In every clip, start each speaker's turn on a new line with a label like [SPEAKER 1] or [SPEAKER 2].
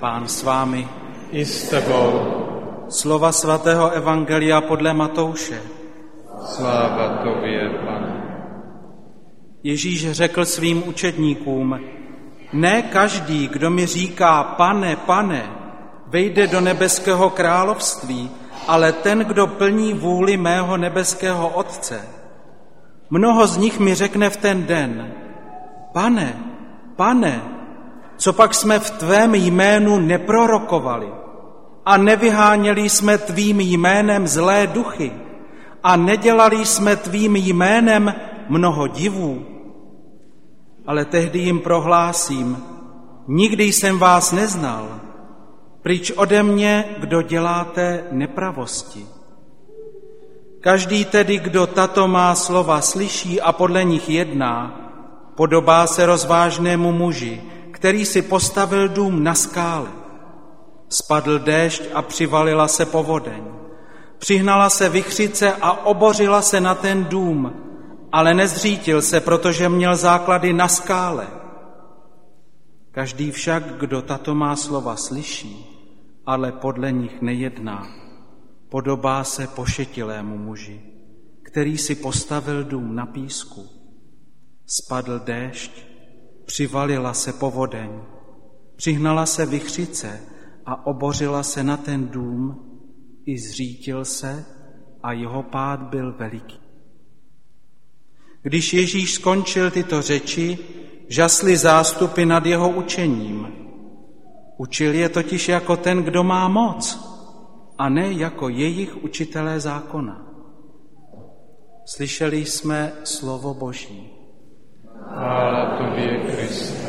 [SPEAKER 1] Pán s vámi.
[SPEAKER 2] I s tebou.
[SPEAKER 1] Slova svatého evangelia podle Matouše.
[SPEAKER 2] Sláva tobě, Pane.
[SPEAKER 1] Ježíš řekl svým učedníkům: Ne každý, kdo mi říká Pane, Pane, vejde do nebeského království, ale ten, kdo plní vůli mého nebeského Otce. Mnoho z nich mi řekne v ten den: Pane, Pane, co pak jsme v tvém jménu neprorokovali a nevyháněli jsme tvým jménem zlé duchy a nedělali jsme tvým jménem mnoho divů? Ale tehdy jim prohlásím: Nikdy jsem vás neznal, pryč ode mě, kdo děláte nepravosti. Každý tedy, kdo tato má slova slyší a podle nich jedná, podobá se rozvážnému muži, který si postavil dům na skále. Spadl déšť a přivalila se povodeň. Přihnala se vichřice a obořila se na ten dům, ale nezřítil se, protože měl základy na skále. Každý však, kdo tato má slova slyší, ale podle nich nejedná, podobá se pošetilému muži, který si postavil dům na písku. Spadl déšť, přivalila se povodeň, přihnala se vichřice a obořila se na ten dům, i zřítil se a jeho pád byl veliký. Když Ježíš skončil tyto řeči, žasly zástupy nad jeho učením. Učil je totiž jako ten, kdo má moc, a ne jako jejich učitelé zákona. Slyšeli jsme slovo Boží.
[SPEAKER 2] Chvála tobě, Kriste.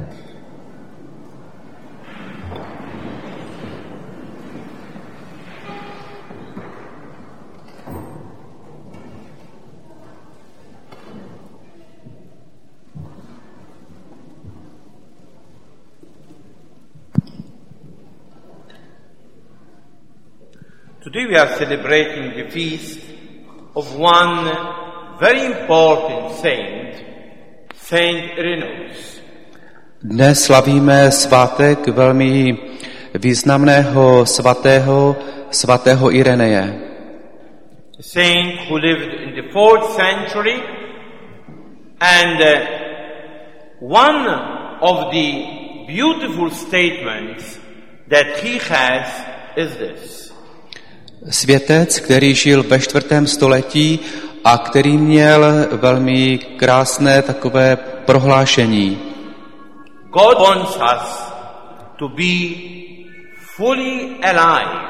[SPEAKER 3] Today we are celebrating the feast of one very important saint, Saint Irenaeus.
[SPEAKER 4] Dnes slavíme svátek velmi významného svatého Ireneje.
[SPEAKER 3] A saint who lived in the 4th century, and one of the beautiful statements that he has is this.
[SPEAKER 4] Světec, který žil ve 4. století a který měl velmi krásné takové prohlášení.
[SPEAKER 3] God wants us to be fully alive.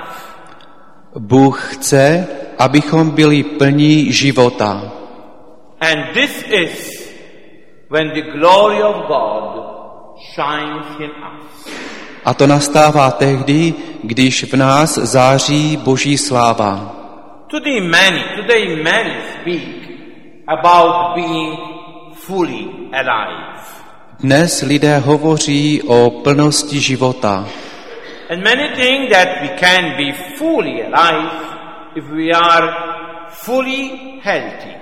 [SPEAKER 4] Bůh chce, abychom byli plní života.
[SPEAKER 3] And this is when the glory of God shines in us.
[SPEAKER 4] A to nastává tehdy, když v nás září Boží sláva.
[SPEAKER 3] Today many speak about being fully alive.
[SPEAKER 4] Dnes lidé hovoří o plnosti života.
[SPEAKER 3] And many think that we can be fully alive if we are fully healthy.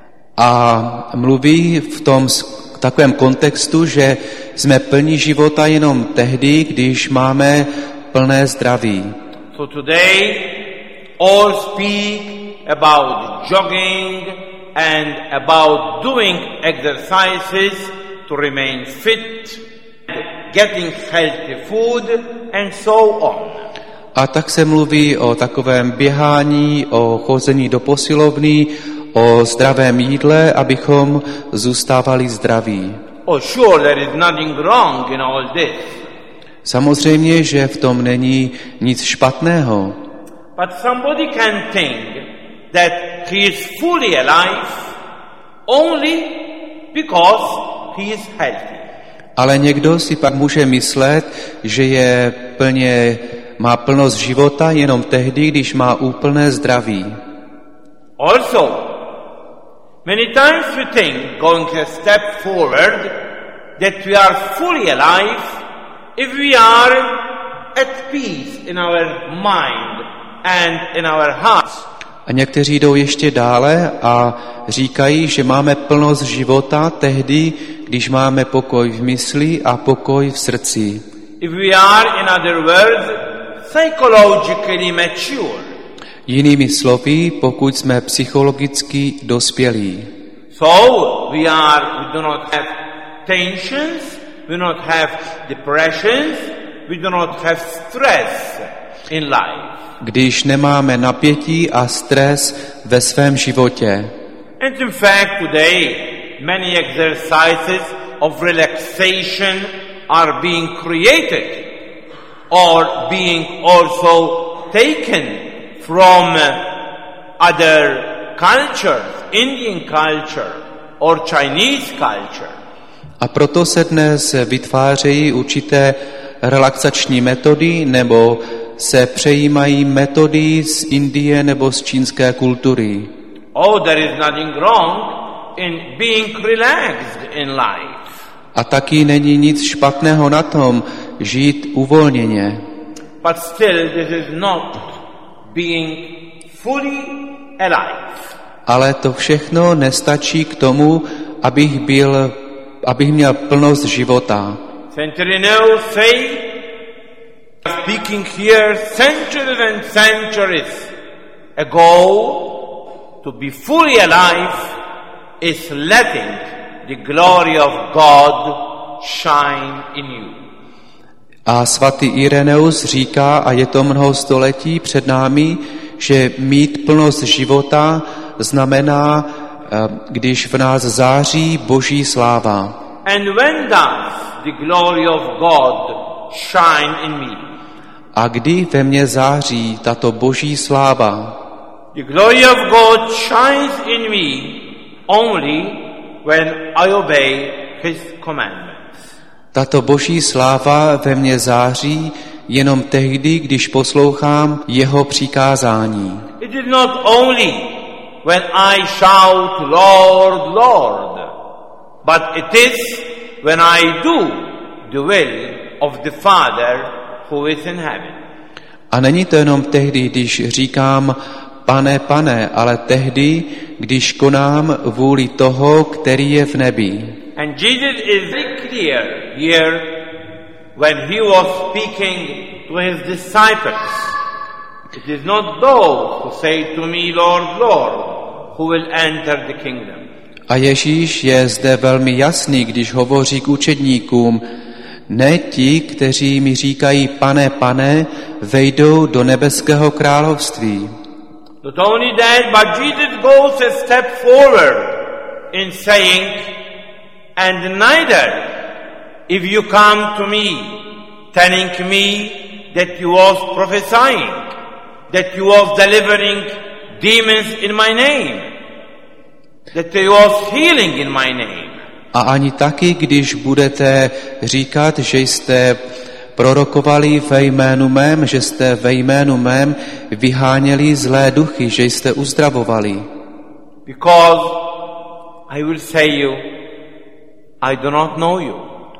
[SPEAKER 4] A mluví v tom takovém kontextu, že jsme plní života jenom tehdy, když máme plné zdraví.
[SPEAKER 3] So today all speak about jogging and about doing exercises to remain fit, getting healthy food and so on.
[SPEAKER 4] A tak se mluví o takovém běhání, o chození do posilovny, o zdravém jídle, abychom zůstávali zdraví.
[SPEAKER 3] Oh, sure, there is nothing wrong in all this.
[SPEAKER 4] Samozřejmě, že v tom není nic špatného.
[SPEAKER 3] But somebody can think that he is fully alive only because he is healthy.
[SPEAKER 4] Ale někdo si pak může myslet, že má plnost života jenom tehdy, když má úplné zdraví.
[SPEAKER 3] Also, many times we think, going a step forward, that we are fully alive if we are at peace in our mind and in our hearts.
[SPEAKER 4] A někteří jdou ještě dále a říkají, že máme plnost života tehdy, když máme pokoj v mysli a pokoj v srdci.
[SPEAKER 3] if we are, in other words, psychologically mature.
[SPEAKER 4] Jinými slovy, pokud jsme psychologicky dospělí.
[SPEAKER 3] So we do not have tensions, we do not have depressions, we do not have stress in life.
[SPEAKER 4] Když nemáme napětí a stres ve svém životě.
[SPEAKER 3] And in fact today many exercises of relaxation are being created or being also taken from other cultures, Indian culture or Chinese culture.
[SPEAKER 4] A proto se dnes vytvářejí určité relaxační metody nebo se přejímají metody z Indie nebo z čínské kultury.
[SPEAKER 3] Oh, there is nothing wrong in being relaxed in life.
[SPEAKER 4] A taky není nic špatného na tom žít uvolněně.
[SPEAKER 3] But still this is not being fully alive.
[SPEAKER 4] Ale to všechno nestačí k tomu, abych měl plnost života.
[SPEAKER 3] Saint Ireneo say, speaking here centuries and centuries ago, to be fully alive is letting the glory of God shine in you.
[SPEAKER 4] A svatý Ireneus říká, a je to mnoho století před námi, že mít plnost života znamená, když v nás září Boží sláva.
[SPEAKER 3] And when does the glory of God shine in me?
[SPEAKER 4] A kdy ve mně září tato Boží sláva?
[SPEAKER 3] The glory of God shines in me only when I obey His commandments.
[SPEAKER 4] Tato Boží sláva ve mně září jenom tehdy, když poslouchám jeho přikázání.
[SPEAKER 3] It is not only when I shout, Lord, Lord, but it is when I do the will of the Father who is in heaven.
[SPEAKER 4] A není to jenom tehdy, když říkám Pane, Pane, ale tehdy, když konám vůli toho, který je v nebi.
[SPEAKER 3] And Jesus is very clear here when he was speaking to his disciples. It is not those who say to me, Lord, Lord, who will enter the kingdom.
[SPEAKER 4] A Ježíš je zde velmi jasný, když hovoří k učedníkům, ne ti, kteří mi říkají, Pane, Pane, vejdou do nebeského království.
[SPEAKER 3] Not only that, but Jesus goes a step forward in saying, and neither, if you come to me, telling me that you was prophesying, that you was delivering demons in my name, that you was healing in my name.
[SPEAKER 4] A ani taky, když budete říkat, že jste prorokovali ve jménu mém, že jste ve jménu mém vyháněli zlé duchy, že jste uzdravovali.
[SPEAKER 3] Because I will say you, I do not know you.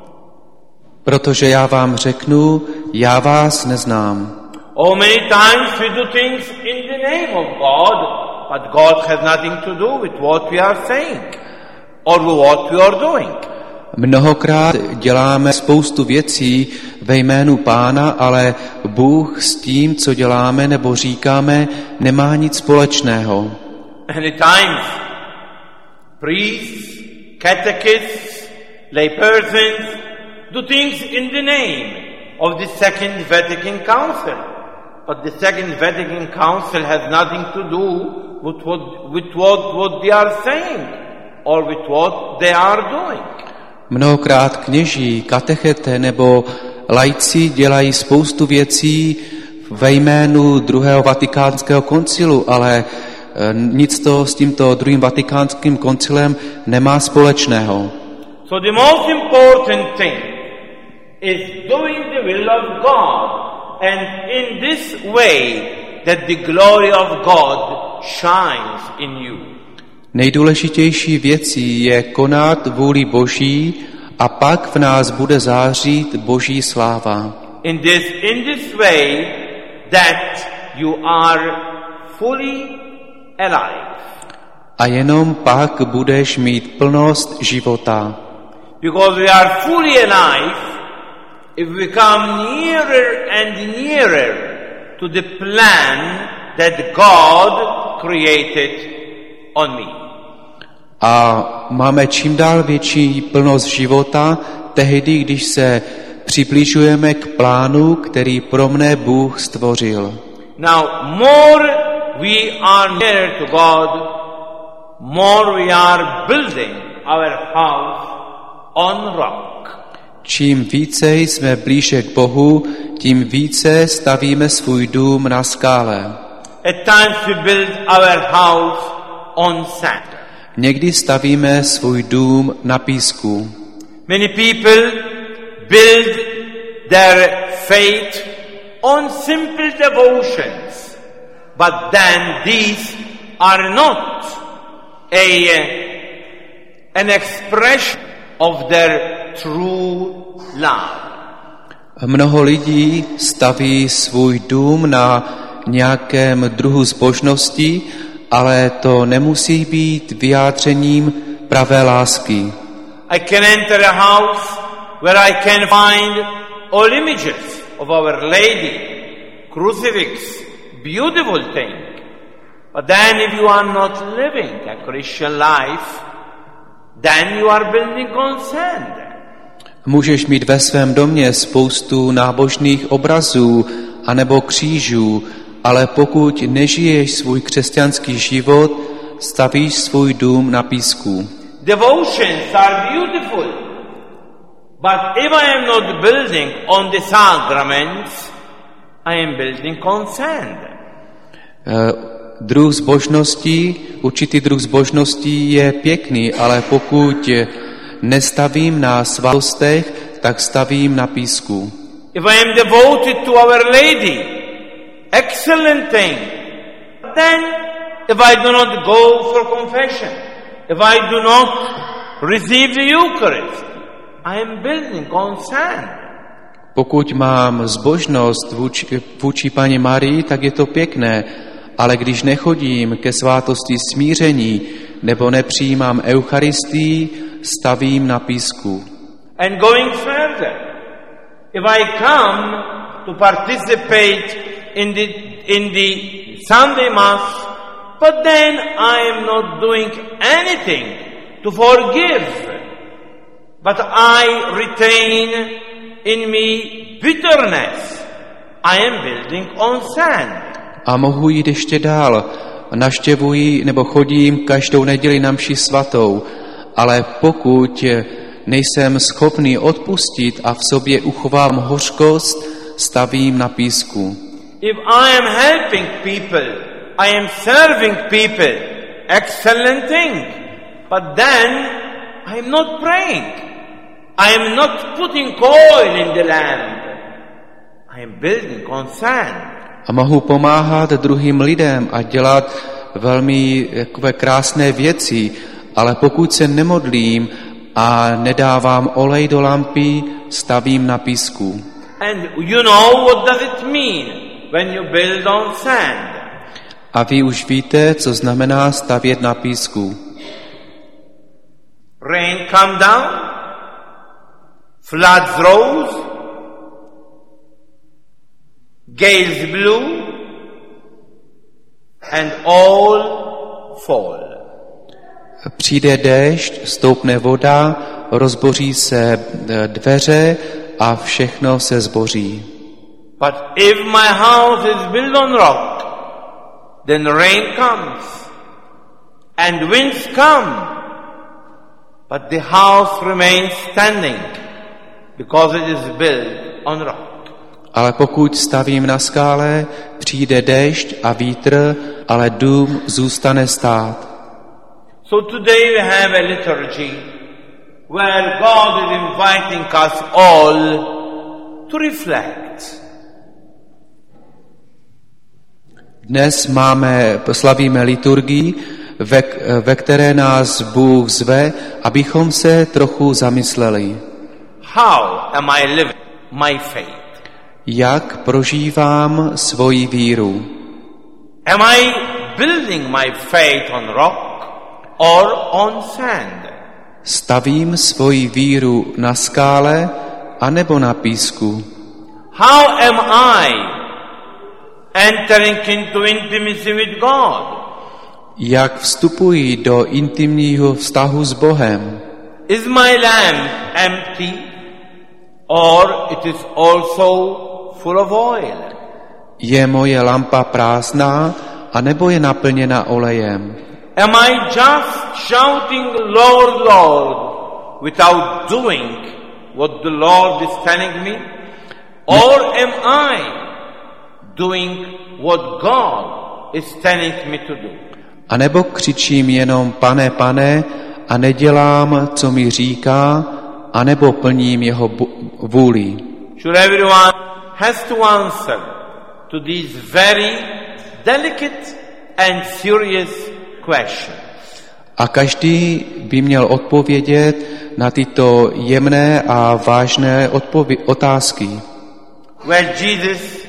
[SPEAKER 4] Protože já vám řeknu, já vás neznám.
[SPEAKER 3] Oh, many times we do things in the name of God, but God has nothing to do with what we are saying or what we are doing.
[SPEAKER 4] Mnohokrát děláme spoustu věcí ve jménu Pána, ale Bůh s tím, co děláme nebo říkáme, nemá nic společného.
[SPEAKER 3] Many times priests, catechists, laypersons do things in the name of the Second Vatican Council. But the Second Vatican Council has nothing to do with what they are saying or with what they are doing.
[SPEAKER 4] Mnohokrát kněží, katechete nebo laici dělají spoustu věcí ve jménu druhého vatikánského koncilu, ale nic to s tímto druhým vatikánským koncilem nemá společného.
[SPEAKER 3] So the most important thing is doing the will of God, and in this way that the glory of God shines in you.
[SPEAKER 4] Nejdůležitější věcí je konat vůli Boží a pak v nás bude zářit Boží sláva.
[SPEAKER 3] In this way that you are fully alive.
[SPEAKER 4] A jenom pak budeš mít plnost života.
[SPEAKER 3] Because we are fully alive if we come nearer and nearer to the plan that God created on me.
[SPEAKER 4] A máme čím dál větší plnost života tehdy, když se přibližujeme k plánu, který pro mne Bůh stvořil.
[SPEAKER 3] Now, more we are near to God, more we are building our house on rock.
[SPEAKER 4] Čím více jsme blíže k Bohu, tím více stavíme svůj dům na skále.
[SPEAKER 3] At times we build our house on sand.
[SPEAKER 4] Někdy stavíme svůj dům na písku.
[SPEAKER 3] Many people build their faith on simple devotions, but then these are not an expression of their true love.
[SPEAKER 4] Mnoho lidí staví svůj dům na nějakém druhu zbožnosti, ale to nemusí být vyjádřením pravé lásky.
[SPEAKER 3] I can enter a house where I can find all images of Our Lady, crucifix, beautiful thing. But then if you are not living a Christian life, then you are building on sand.
[SPEAKER 4] Můžeš mít ve svém domě spoustu nábožných obrazů anebo křížů, ale pokud nežiješ svůj křesťanský život, stavíš svůj dům na písku.
[SPEAKER 3] Devotions are beautiful, but if I am not building on the sacraments, I am building on sand.
[SPEAKER 4] Druh zbožností, určitý druh zbožností je pěkný, ale pokud nestavím na svátostech, tak stavím na písku.
[SPEAKER 3] If I am devoted to Our Lady, excellent thing. Then, if I do not go for confession, if I do not receive the Eucharist, I am building on sand.
[SPEAKER 4] Pokud mám zbožnost vůči Paně Marii, tak je to pěkné, ale když nechodím ke svátosti smíření nebo nepřijímám Eucharistii, stavím na písku.
[SPEAKER 3] And going further, if I come to participate in the Sunday Mass, but then I am not doing anything to forgive, but I retain in me bitterness, I am building on sand.
[SPEAKER 4] A mohu jít ještě dál. Navštěvuji nebo chodím každou neděli na mši svatou, ale pokud nejsem schopný odpustit a v sobě uchovám hořkost, stavím na písku.
[SPEAKER 3] If I am helping people, I am serving people, excellent thing. But then I am not praying. I am not putting oil in the lamp. I am building on sand.
[SPEAKER 4] A mohu pomáhat druhým lidem a dělat velmi takové krásné věci, ale pokud se nemodlím a nedávám olej do lampy, stavím na písku.
[SPEAKER 3] And you know what does it mean when you build on sand?
[SPEAKER 4] A vy už víte, co znamená stavět na písku.
[SPEAKER 3] Rain come down, floods rose, gales blew, and all fall.
[SPEAKER 4] Přijde déšť, stoupne voda, rozboří se dveře a všechno se zboří.
[SPEAKER 3] But if my house is built on rock, then rain comes and winds come, but the house remains standing because it is built on rock.
[SPEAKER 4] Ale pokud stavím na skále, přijde déšť a vítr, ale dům zůstane stát.
[SPEAKER 3] So today we have a liturgy where God is inviting us all to reflect.
[SPEAKER 4] Dnes slavíme liturgii, ve které nás Bůh zve, abychom se trochu zamysleli.
[SPEAKER 3] How am I living my faith?
[SPEAKER 4] Jak prožívám svoji víru?
[SPEAKER 3] Am I building my faith on rock or on sand?
[SPEAKER 4] Stavím svoji víru na skále anebo na písku?
[SPEAKER 3] How am I entering into intimacy with God?
[SPEAKER 4] Jak vstupuji do intimního vztahu s Bohem?
[SPEAKER 3] Is my lamp empty, or it is also full of oil?
[SPEAKER 4] Je moje lampa prázdná, anebo je naplněna olejem?
[SPEAKER 3] Am I just shouting, Lord, Lord, without doing what the Lord is telling me? Or am I doing what God is telling me to do?
[SPEAKER 4] A nebo křičím jenom Pane, Pane a nedělám, co mi říká, anebo plním jeho vůli?
[SPEAKER 3] Sure, everyone has to answer to these very delicate and serious questions.
[SPEAKER 4] A každý by měl odpovědět na tyto jemné a vážné otázky.
[SPEAKER 3] Well, Jesus,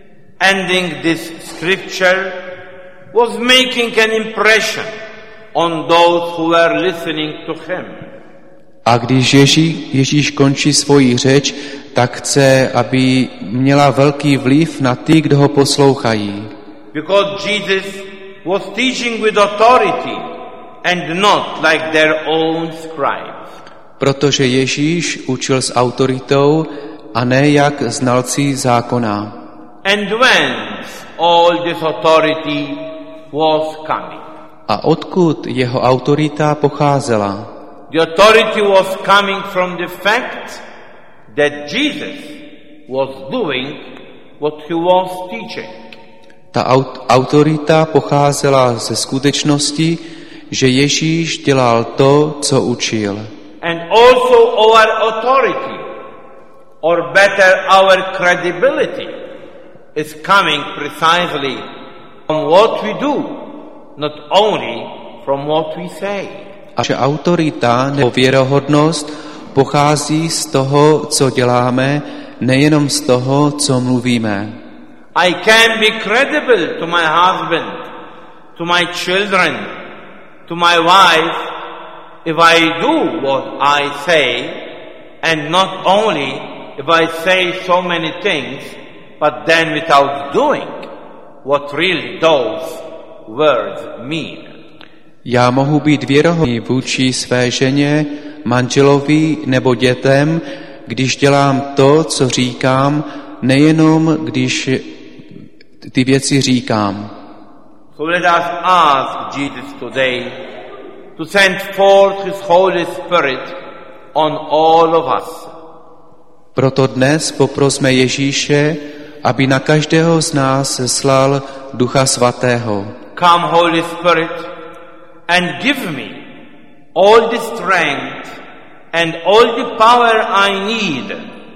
[SPEAKER 3] ending this scripture, was making an impression on those who were listening to him.
[SPEAKER 4] A když Ježíš končí svoji řeč, tak chce, aby měla velký vliv na ty, kdo ho poslouchají.
[SPEAKER 3] Because Jesus was teaching with authority and not like their own scribes.
[SPEAKER 4] Protože Ježíš učil s autoritou a ne jak znalci zákona.
[SPEAKER 3] And whence all this authority was coming?
[SPEAKER 4] A odkud jeho autorita pocházela?
[SPEAKER 3] The authority was coming from the fact that Jesus was doing what he was teaching.
[SPEAKER 4] Ta autorita pocházela ze skutečnosti, že Ježíš dělal to, co učil.
[SPEAKER 3] And also our authority, or better our credibility, is coming precisely from what we do, not only from what we say.
[SPEAKER 4] A že autorita nebo věrohodnost pochází z toho, co děláme, nejenom z toho, co mluvíme.
[SPEAKER 3] I can be credible to my husband, to my children, to my wife, if I do what I say, and not only if I say so many things, but then without doing what really those words mean.
[SPEAKER 4] Já mohu být věrohodný vůči své ženě, manželovi nebo dětem, když dělám to, co říkám, nejenom když ty věci říkám.
[SPEAKER 3] So let us ask Jesus today to send forth His Holy Spirit on all of us.
[SPEAKER 4] Proto dnes poprosme Ježíše, aby na každého z nás seslal Ducha Svatého.
[SPEAKER 3] Come, Holy Spirit, and give me all the strength and all the power I need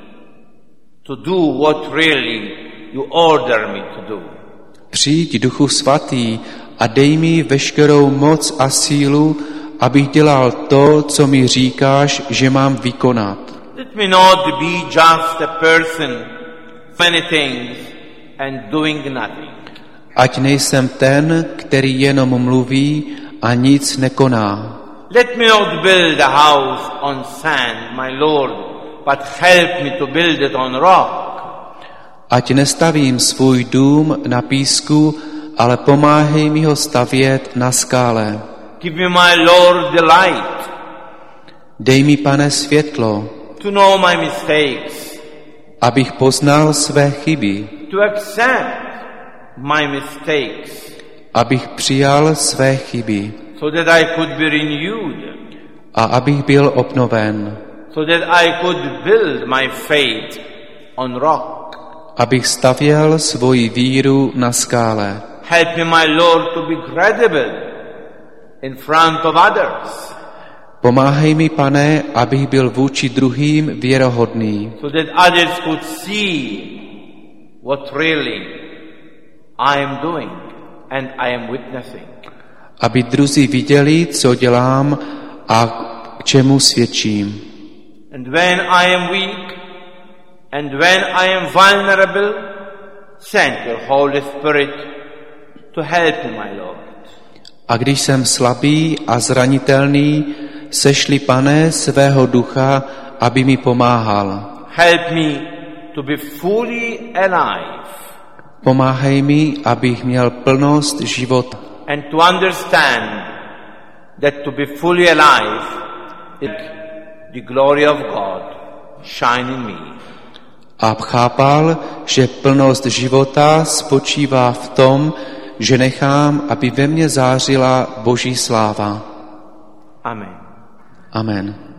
[SPEAKER 3] to do what really you order me to do.
[SPEAKER 4] Přijď, Duchu Svatý, a dej mi veškerou moc a sílu, abych dělal to, co mi říkáš, že mám vykonat.
[SPEAKER 3] Let me not be just a person, many things, and doing nothing.
[SPEAKER 4] Ať nejsem ten, který jenom mluví a nic nekoná.
[SPEAKER 3] Let me not build a house on sand, my Lord, but help me to build it on rock.
[SPEAKER 4] Ať nestavím svůj dům na písku, ale pomáhej mi ho stavět na skále.
[SPEAKER 3] Give me, my Lord, the light.
[SPEAKER 4] Dej mi, Pane, světlo,
[SPEAKER 3] To know my mistakes.
[SPEAKER 4] abych poznal své chyby,
[SPEAKER 3] To accept my mistakes.
[SPEAKER 4] abych přijal své chyby
[SPEAKER 3] So that I could be renewed.
[SPEAKER 4] a abych byl obnoven,
[SPEAKER 3] So that I could build my faith on rock.
[SPEAKER 4] abych stavěl svoji víru na skále.
[SPEAKER 3] Help me, my Lord, to be credible in front of others.
[SPEAKER 4] Pomáhej mi, Pane, abych byl vůči druhým věrohodný,
[SPEAKER 3] So that others could see what really I am doing and I am witnessing.
[SPEAKER 4] aby druzí viděli, co dělám a k čemu svědčím.
[SPEAKER 3] And when I am weak and when I am vulnerable, send your Holy Spirit to help me, my Lord.
[SPEAKER 4] A když jsem slabý a zranitelný, sešli, Pane, svého ducha, aby mi pomáhal.
[SPEAKER 3] help me to be fully alive.
[SPEAKER 4] Pomáhej mi, abych měl plnost života.
[SPEAKER 3] And to understand that to be fully alive is the glory of God shine in me.
[SPEAKER 4] A chápal, že plnost života spočívá v tom, že nechám, aby ve mně zářila Boží sláva.
[SPEAKER 3] Amen.
[SPEAKER 4] Amen.